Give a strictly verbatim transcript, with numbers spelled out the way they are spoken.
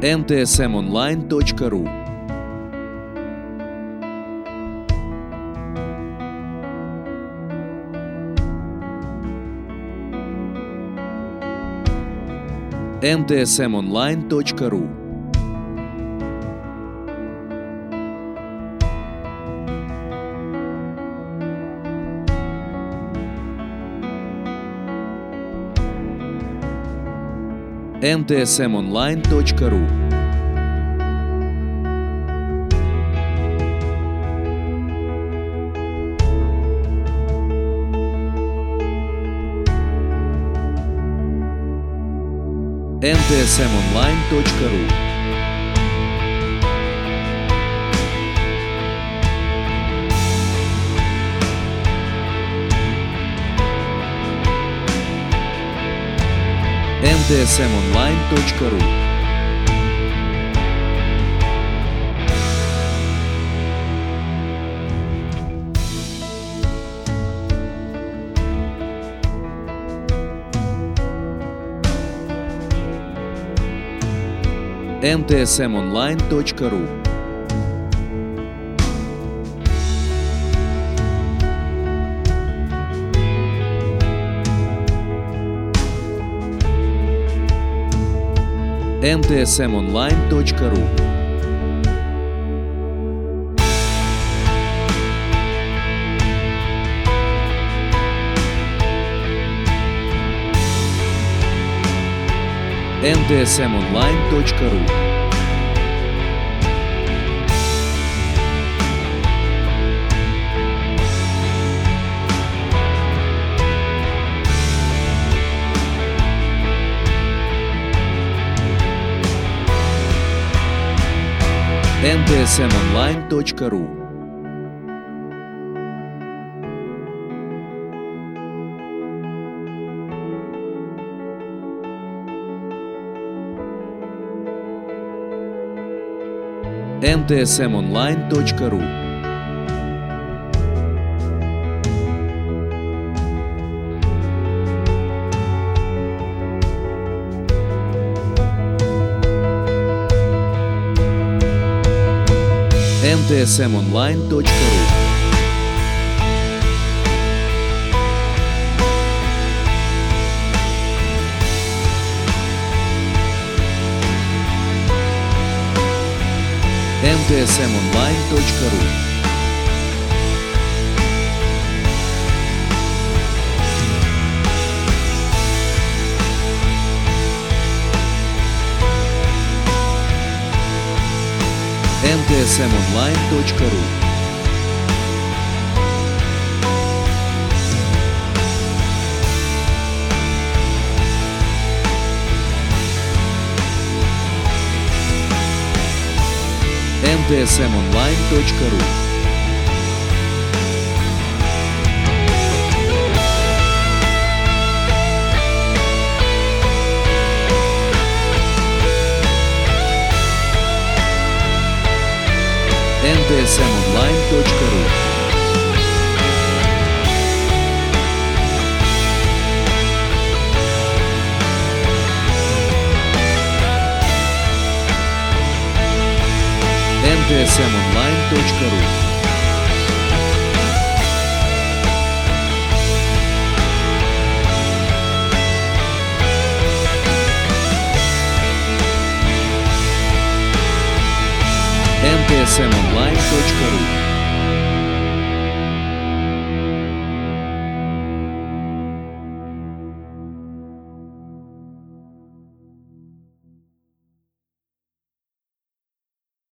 эн тэ эс эм онлайн точка ру. эн тэ эс эм онлайн точка ру. эн тэ эс эм онлайн точка ру. эн тэ эс эм онлайн точка ру. эн тэ эс эм онлайн точка ру. эн тэ эс эм онлайн точка ру. эн тэ эс эм онлайн точка ру. эн тэ эс эм онлайн точка ру. эн тэ эс эм онлайн точка ру. эн тэ эс эм онлайн точка ру. эн тэ эс эм онлайн точка ру. эн тэ эс эм онлайн точка ру. эн тэ эс эм онлайн точка ру. эн тэ эс эм онлайн точка ру. эн тэ эс эм онлайн точка ру. эн тэ эс эм онлайн точка ру. эн тэ эс эм онлайн точка ру.